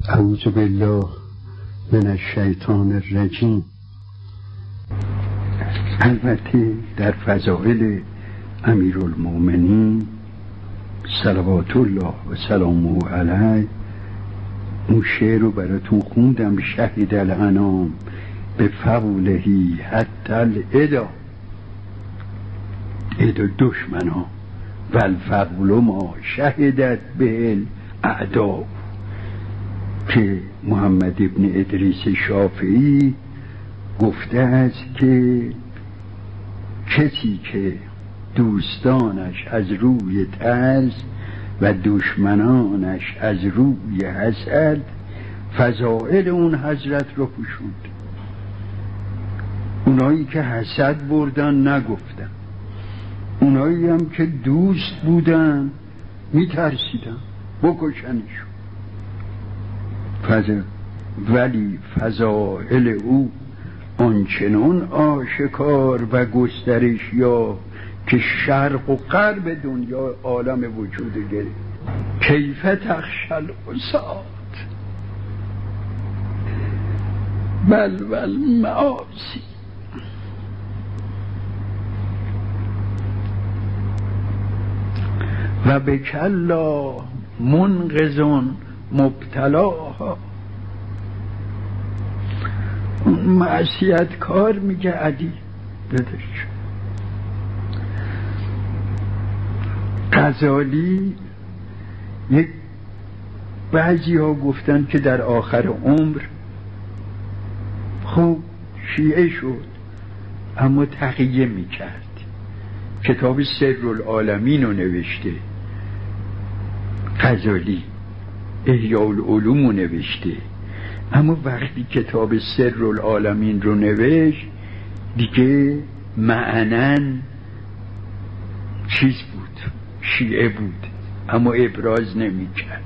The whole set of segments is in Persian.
اعوذ بالله من الشیطان الرجیم. البته در فضائل امیرالمومنین صلوات الله و سلامه علیه اون شعر رو براتون خوندم: شهید الانام به فضلهی حتی العدا، عدا دشمن ها، و الفضل ما شهدت به الاعدا، که محمد ابن ادریس شافعی گفته است که کسی که دوستانش از روی ترس و دشمنانش از روی حسد فضائل اون حضرت رو پوشوند. اونایی که حسد بردن نگفتن، اونایی هم که دوست بودن میترسیدن بکشنشون. ولی فضائل او آنچنان آشکار و گسترش یا که شرق و غرب دنیا عالم وجود گرفت. کیف تخشل اسات بل والمعاصی، و بکلا منقذون مبتلاها. معصیت کار میگه علی دادش. غزالی یک بعضی ها گفتن که در آخر عمر خب شیعه شد اما تقیه میکرد. کتاب سرالعالمین رو نوشته غزالی، احیاء العلوم رو نوشته، اما وقتی کتاب سرالعالمین رو نوشت دیگه معنن چیز بود، شیعه بود اما ابراز نمی کرد.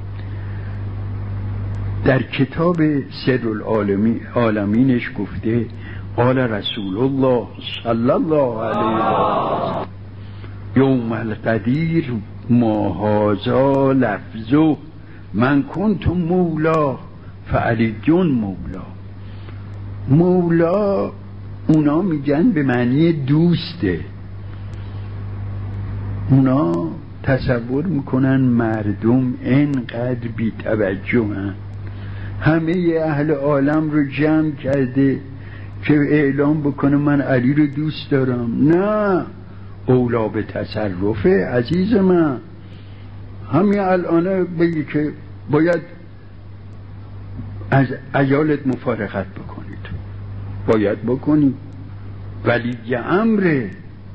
در کتاب سرالعالمینش گفته قال رسول الله صلی الله علیه و سلم یوم القدیر ما هذا لفظه من کنت مولا فعلیون مولا. مولا اونا میگن به معنی دوسته. اونا تصور میکنن مردم اینقدر بی توجهن، همه اهل عالم رو جمع کرده که اعلام بکنه من علی رو دوست دارم. نه، اولا به تصرفه عزیز من. همین الان بگی که باید از عیالت مفارقت بکنید، باید بکنی. ولی امر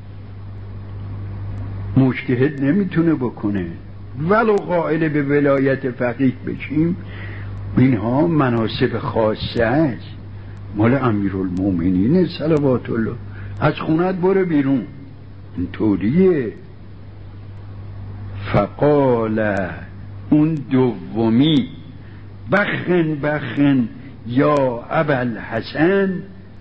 مجتهد نمیتونه بکنه، ولو قائل به ولایت فقیه بشیم. اینها مناسب خاصه است، مال امیرالمومنین صلوات الله. از خونت برو بیرون، اینطوریه. فقال اون دومی بخن یا ابوالحسن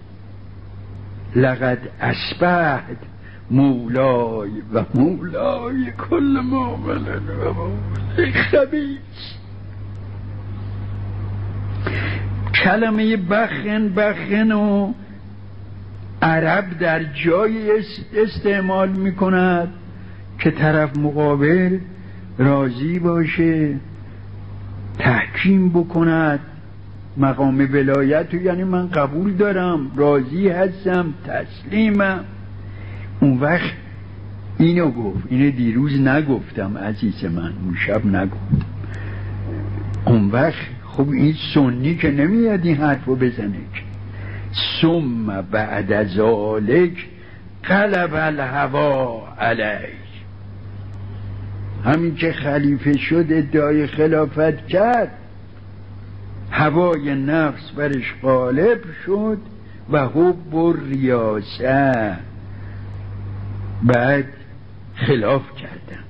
لقد اصبحت مولای و مولای کل مؤمن و مولای خبیث. کلمه بخن و عرب در جایی استعمال میکند که طرف مقابل راضی باشه، تحکیم بکند مقام ولایت، یعنی من قبول دارم، راضی هستم، تسلیمم. اون وقت اینو گفت. اینو دیروز نگفتم عزیز من، اون شب نگفتم. اون وقت خب این سنی که نمیاد این حرفو بزنه که ثم بعد ذالک قلب الهوا علیه. همین که خلیفه شد ادعای خلافت کرد، هوای نفس برش غالب شد و حب و ریاسه، بعد خلاف کردن.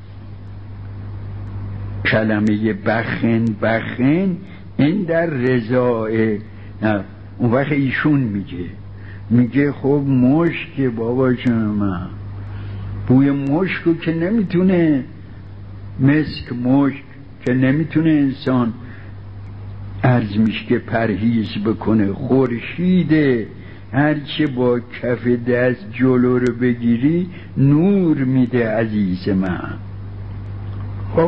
کلمه بخن این در رضای. نه، اون وقت ایشون میگه خب مشک بابا جون من، بوی مشکو که نمیتونه، مسک مشک که نمیتونه انسان عرض میشه که پرهیز بکنه. خورشید هرچه با کف دست جلو رو بگیری نور میده عزیز من. خب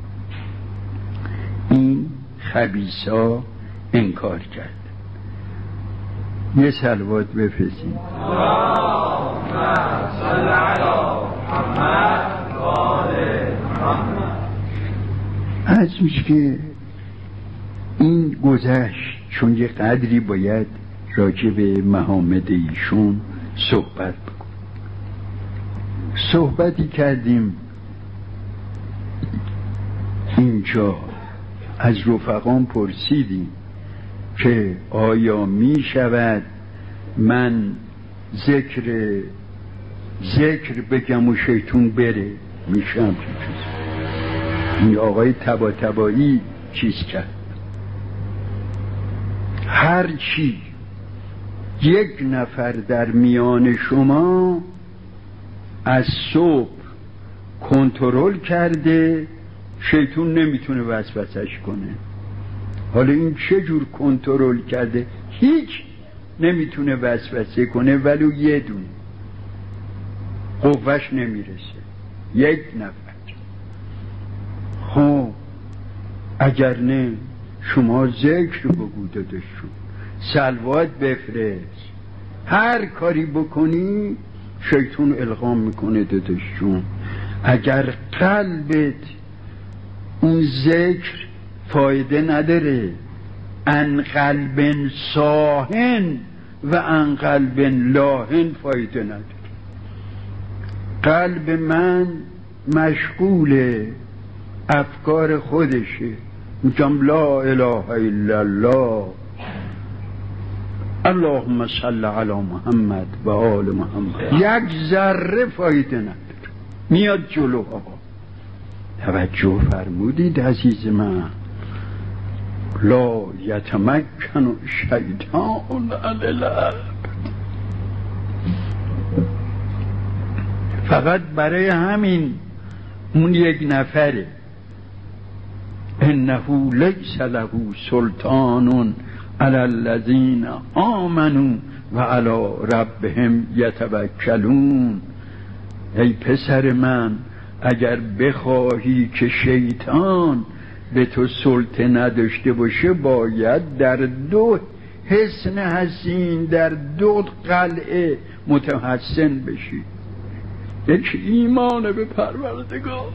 این خبیثا انکار کرد. یه صلوات بفرستیم. از میشه که این گذشت، چون یه قدری باید راجع به محامد ایشون صحبت بکنیم. صحبتی کردیم اینجا، از رفقان پرسیدیم که آیا می شود من ذکر بگم و شیطون بره؟ میشم چه چیز؟ این آقای طباطبایی چیز کرد. هرچی یک نفر در میان شما از صبح کنترل کرده، شیطون نمیتونه وسوسش کنه. حالا این چه جور کنترل کرده؟ هیچ نمیتونه وسوسه کنه، ولی یه دونه قوهش نمیرسه. یک نفر. خب اگر نه شما ذکر بگو داداشون، صلوات بفرست، هر کاری بکنی شیطون القام میکنه داداشون. اگر قلبت اون ذکر فایده نداره، ان قلب صاهن و ان قلب لاهن فایده نداره. قلب من مشغول افکار خودشه، میگم لا اله الا الله، اللهم صل علی محمد و آل محمد، یک ذره فایده نداره، میاد جلوها. توجه فرمودید عزیز من؟ لا یتمکن شیطان علی العبد. فقط برای همین اون یک نفره. انه لیس له سلطان علی الذین آمنوا و علی ربهم یتوکلون. ای پسر من، اگر بخواهی که شیطان به تو سلطه نداشته باشه، باید در دو حصن حسین، در دو قلعه متحسن بشی. یک ایمان به پروردگار،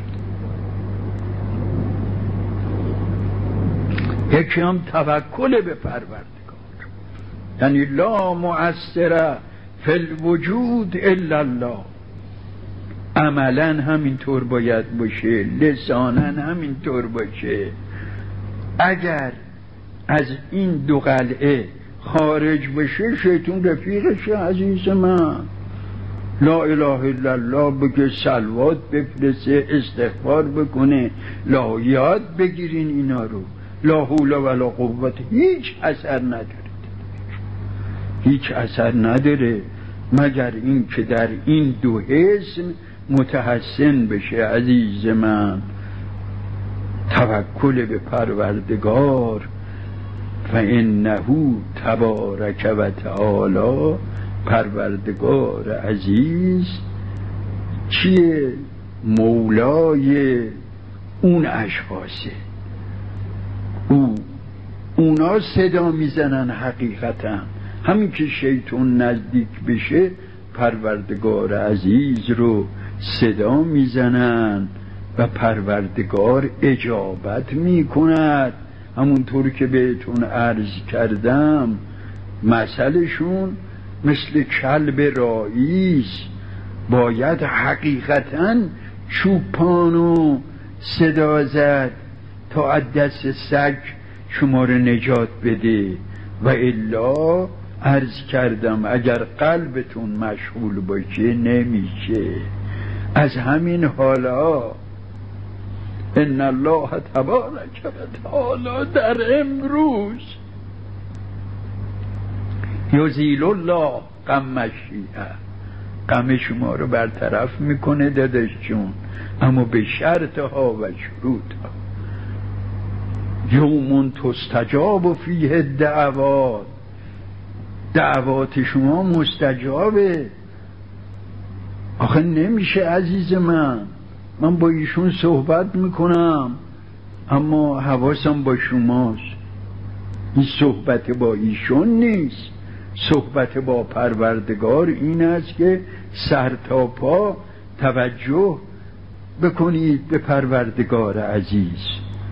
یکی هم توکل به پروردگار. یعنی لا مؤثر فی الوجود الا الله. عملا همینطور باید باشه، لسانا همینطور باشه. اگر از این دو قلعه خارج بشه، شیطون رفیقشه عزیز من. لا اله الا الله بگه، صلوات بفرسته، استغفار بکنه، لا یاد بگیرین اینا رو. لا حول ولا قوت هیچ اثر نداره، هیچ اثر نداره مگر این که در این دو حسن متحسن بشه عزیز من. توکل به پروردگار، فانه تبارک و تعالی، پروردگار عزیز چیه؟ مولای اون اشخاصه. اونا صدا میزنن حقیقتا. همین که شیطان نزدیک بشه، پروردگار عزیز رو صدا میزنن و پروردگار اجابت میکند. همونطور که بهتون عرض کردم، مثلشون مثل کلب رئیس. باید حقیقتا چوپانو صدا زد تا از دست سگ شما رو نجات بده، و الا عرض کردم اگر قلبتون مشغول باشه نمیشه. از همین حالا ان الله تبارک و تعالی در امروز یزیل الله غم الشیعه، غم شما رو برطرف میکنه داداش جون، اما به شرط ها و شروط ها. یوم تستجاب فیه دعوات، دعوات شما مستجابه. آخه نمیشه عزیز من با ایشون صحبت میکنم اما حواسم با شماست. این صحبت با ایشون نیست، صحبت با پروردگار این است که سر تا پا توجه بکنید به پروردگار عزیز.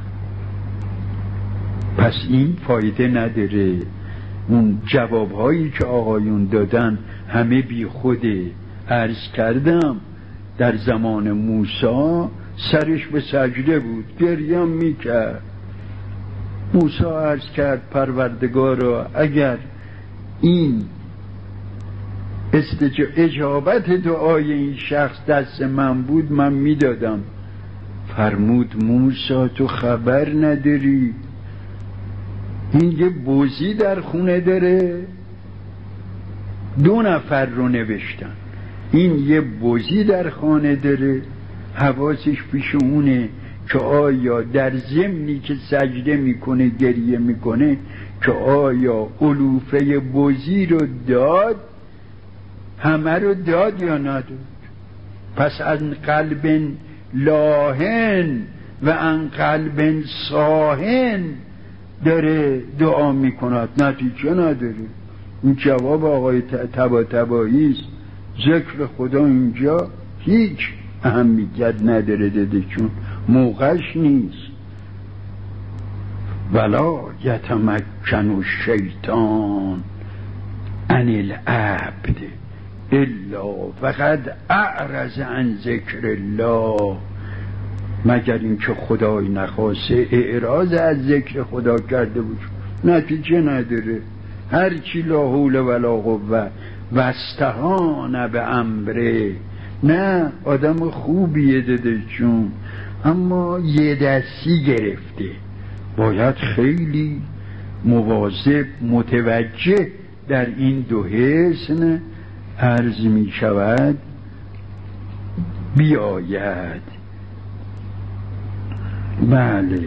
پس این فایده نداره. اون جوابهایی که آقایون دادن همه بی خوده. عرض کردم در زمان موسی سرش به سجده بود، گریم میکرد. موسی عرض کرد پروردگارا اگر این اجابت دعای این شخص دست من بود من میدادم. فرمود موسی تو خبر نداری این یه بوزی در خونه داره؟ 2 نفر رو نوشتن این یه بوزی در خانه داره، حواسش پیش اونه که آیا در ضمنی که سجده میکنه گریه میکنه که آیا علوفه بوزی رو داد، همه رو داد یا نداد. پس ان قلب لاهن و ان قلب صاهن داره دعا میکند، نتیجه نداره. این جواب آقای طباطبایی است. ذکر خدا اینجا هیچ اهمیت نداره داده چون موقعش نیست. ولا یتمکن الشیطان عن العبد الا فقد اعرض عن ذکر الله، مگر اینکه خدای نخواسته اعراض از ذکر خدا کرده بود. نتیجه نداره. هرچی لا حول ولا قوه و استهان به امره. نه آدم خوبیه داده چون اما یه دستی گرفته. باید خیلی مواظب متوجه در این 2 حسن عرض می شود بیاید. بله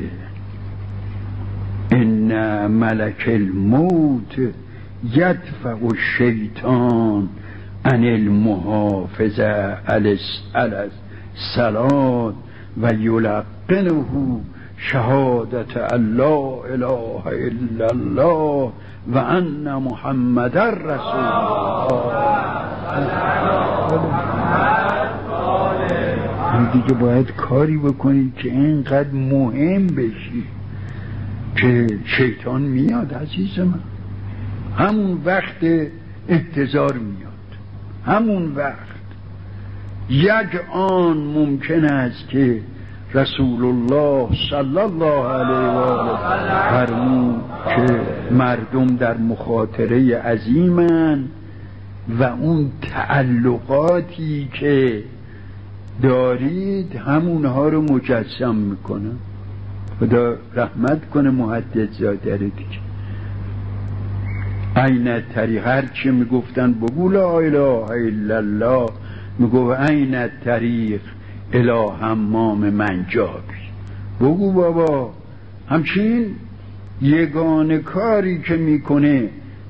ان ملک الموت یدفع الشیطان عن المحافظه علی الصلاة و یلقنه شهادت الله اله الا الله و ان محمد رسول الله. دیگه باید کاری بکنید که اینقدر مهم بشی که شیطان میاد عزیز من، همون وقت انتظار میاد، همون وقت. یک آن ممکن است که رسول الله صلی الله علیه و آله فرمود که مردم در مخاطره عظیمن و اون تعلقاتی که دارید همونها رو مجسم میکنن. خدا رحمت کنه محدث زاده دیگه. عین طریق هر چی میگفتن بگو لا اله الا الله، میگو عین طریق الی حمام منجابی. بگو بابا همچین یگانه کاری که میکنه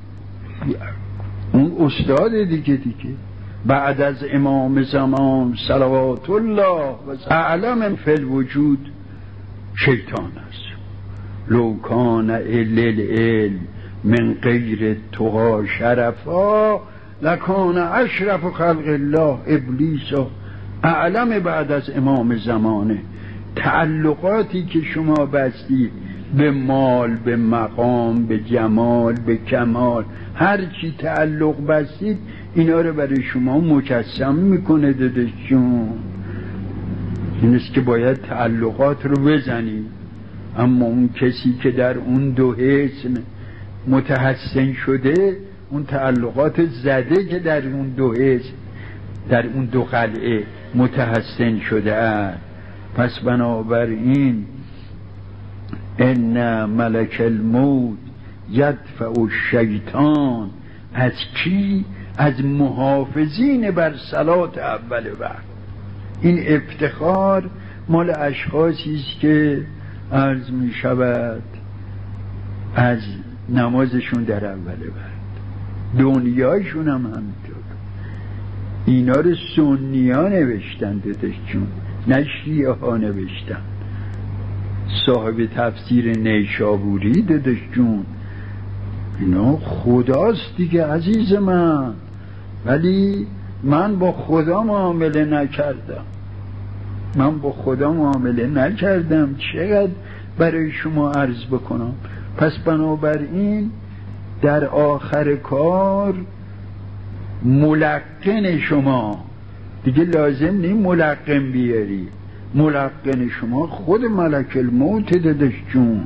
اون استاد دیگه بعد از امام زمان صلوات الله و اعلم فی الوجود شیطان است. لو کان العلم من غیر تقا شرفا لکان اشرف خلق الله ابلیس اعلم. بعد از امام زمانه تعلقاتی که شما بستید به مال، به مقام، به جمال، به کمال، هر چی تعلق بستید اینا رو برای شما مجسم میکنه دادشون. این است که باید تعلقات رو بزنید. اما اون کسی که در اون 2 حسن متحسن شده، اون تعلقات زده که در اون 2 حسن، در اون 2 قلعه متحسن شده است. پس بنابراین ان ملک الموت یدفع الشیطان از کی؟ از محافظین بر صلات اول وقت. این افتخار مال اشخاصی است که عرض می شود از نمازشون در اول وقت. دنیایشون هم همینطور. اینا رو سنی ها نوشتن دادشون، نه شیعه ها نوشتن. صاحب تفسیر نیشابوری دادشون، اینا خداست دیگه عزیز من، ولی من با خدا معامله نکردم. من با خدا معامله نکردم، چقدر برای شما عرض بکنم. پس بنابراین در آخر کار ملقن شما دیگه لازم نیست ملقن بیاری، ملقن شما خود ملک الموت دادش جون.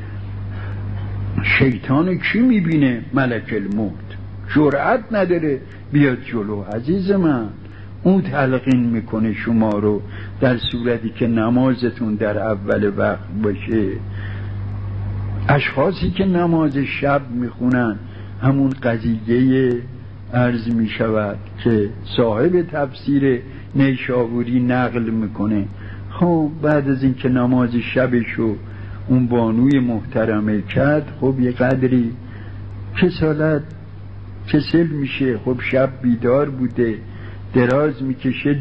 شیطان کی میبینه؟ ملک الموت. جرأت نداره بیاد جلو عزیز من. اون تلقین میکنه شما رو در صورتی که نمازتون در اول وقت باشه. اشخاصی که نماز شب میخونن همون قضیه عرض میشود که صاحب تفسیر نیشابوری نقل میکنه. خب بعد از این که نماز شبشو اون بانوی محترمه کرد، خب یه قدری کسل میشه. خب شب بیدار بوده، دراز میکشه،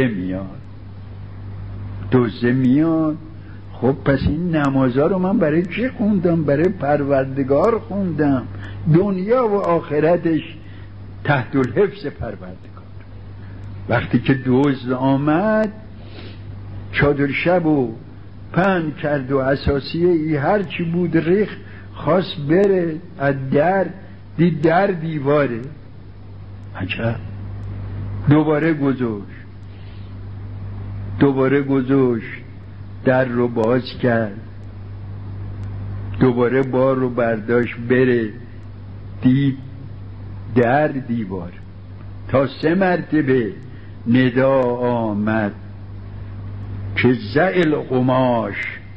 دوزه میاد. خب پس این نمازها رو من برای چی خوندم؟ برای پروردگار خوندم. دنیا و آخرتش تحت الحفظ پروردگار. وقتی که دزد آمد چادر شب و پهن کرد و اساسیه ای هرچی بود ریخ، خواست بره از دید در دیواره. عجب. دوباره گذاشت در رو باز کرد، دوباره بار رو برداشت بره، دید در دیوار. تا 3 مرتبه ندا آمد که زعل قماش،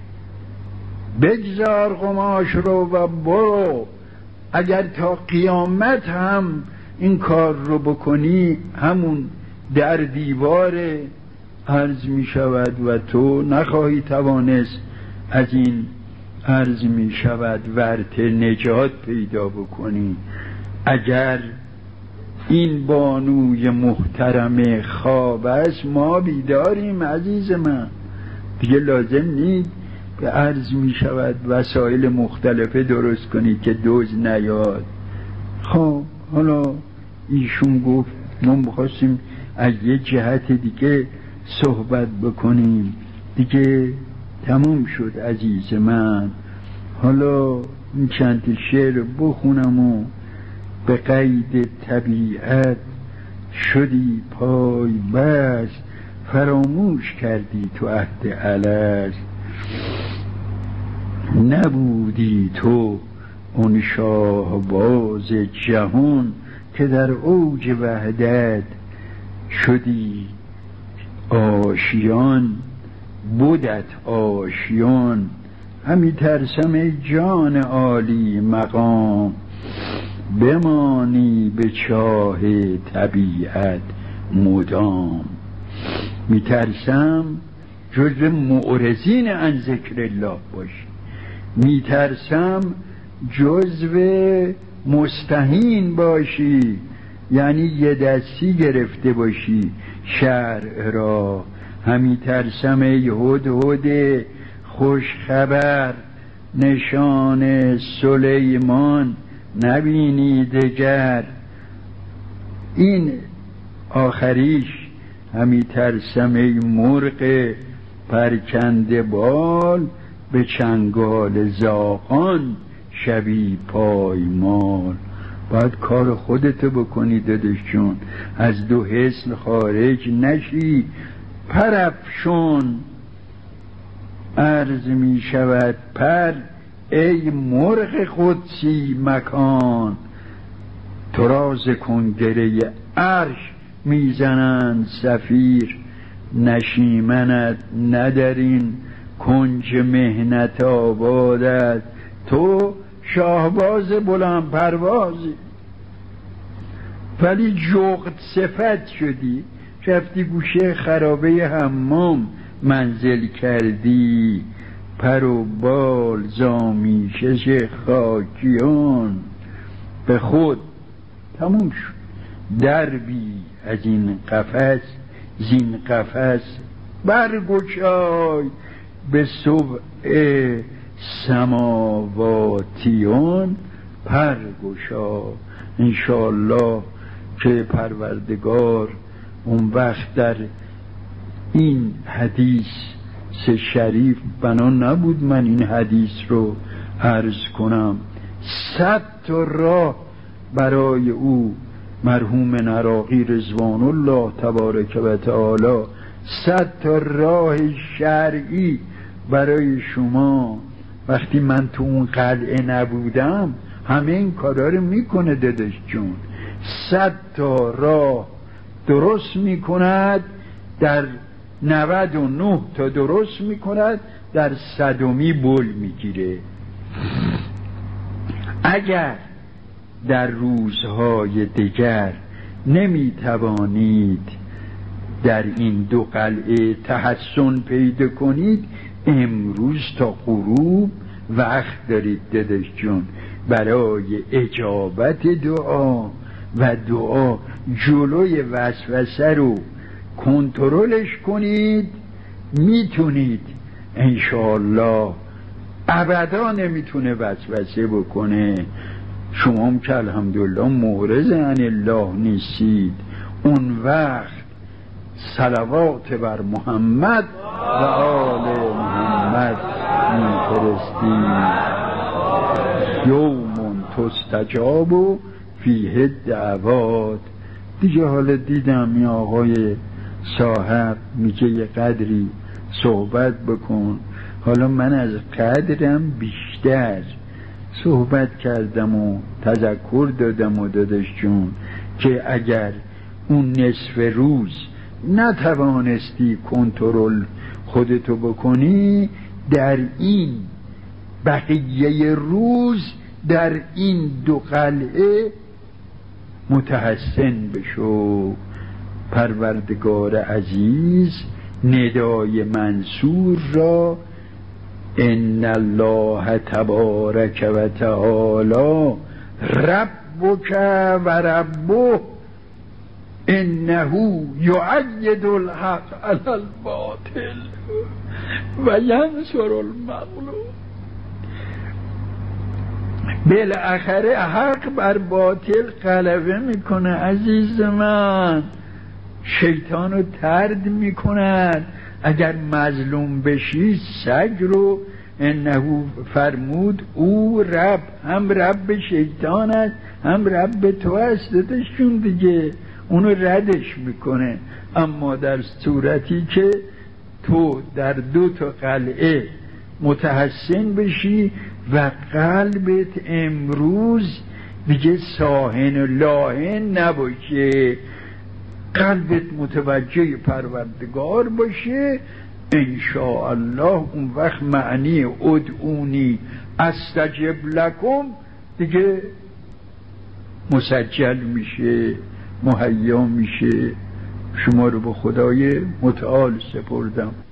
بگذار قماش رو و برو، اگر تا قیامت هم این کار رو بکنی همون در دیوار عرض می شود و تو نخواهی توانست از این عرض می شود ورطه نجات پیدا بکنی. اگر این بانوی محترم خواب است، ما بیداریم عزیز من. دیگه لازم نیست که عرض می شود وسایل مختلفه درست کنی که دوز نیاد. خب حالا ایشون گفت ما بخواستیم از یه جهت دیگه صحبت بکنیم، دیگه تموم شد عزیز من. حالا این چند شعر بخونم و به قید طبیعت شدی پای بس، فراموش کردی تو عهد الست. نبودی تو اون شاهباز جهان که در اوج وحدت شدی آشیان، بودت آشیان. همی ترسم ای جان عالی مقام، بمانی به چاه طبیعت مدام. میترسم جزو معرضین عن ذکر الله باشی، میترسم جزو مستهین باشی، یعنی یه دستی گرفته باشی شرع را. همی ترسم ای هدهد خوش خبر، نشان سلیمان نبینی دگر. این آخریش همی ترسم ای مرغ پرکنده بال، به چنگال زاغان شبی پایمال. باید کار خودتو بکنی دادشون، از 2 حصن خارج نشی. پرافشون عرض می شود پر ای مرغ قدسی مکان، تو را ز کنگره عرش میزنند صفیر. نشیمنت ندارین کنج مهنت آبادت، تو شاهباز بلند پروازی ولی جغد صفت شدی. رفتی گوشه خرابه حمام منزل کردی، پر و بال زامیکش خاکیان به خود تموم شد. دربی از این قفس زین قفس برگشای به سبع سماواتیان پرگشا. انشاءالله که پروردگار اون وقت در این حدیث شریف بنا نبود من این حدیث رو عرض کنم. 100 تا راه برای او مرحوم نراقی رضوان الله تبارک و تعالی 100 تا راه شرعی برای شما وقتی من تو اون قلعه نبودم همه این کارا رو میکنه داداش جون. 100 تا راه درست میکند، در 99 تا درست میکند، در 100می بل میگیره. اگر در روزهای دیگر نمیتوانید در این دو قلعه تحسن پیدا کنید، امروز تا غروب وقت دارید داداش جون برای اجابت دعا و دعا جلوی وسوسه رو کنترلش کنید. میتونید انشاءالله، ابدا نمیتونه وسوسه بکنه. شما هم که الحمدلله معرض عن الله نیستید، اون وقت صلوات بر محمد و آل محمد میفرستید. یوم تستجاب فیه دعوات. دیگه حالا دیدم این آقای صاحب میگه یه قدری صحبت بکن، حالا من از قدرم بیشتر صحبت کردم و تذکر دادم و داداش جون که اگر اون نصف روز نتوانستی کنترل خودتو بکنی، در این بقیه روز در این دو قلعه متحسن بشو. پروردگار عزیز ندای منصور را ان الله تبارک و تعالی ربک و ربه انه یؤید الحق علی الباطل و ینصر المظلوم. بالاخره حق بر باطل غلبه میکنه عزیز من، شیطان رو طرد میکند. اگر مظلوم بشی سگ رو انه فرمود او رب، هم رب شیطان است هم رب تو است دادشون دیگه، اونو ردش میکنه. اما در صورتی که تو در دو تا قلعه متحسن بشی و قلبت امروز دیگه ساهن و لاهن نباشه، قلبت متوجه پروردگار باشه، انشاءالله اون وقت معنی ادعونی استجب لکم دیگه مسجل میشه، مهیا میشه. شما رو به خدای متعال سپردم.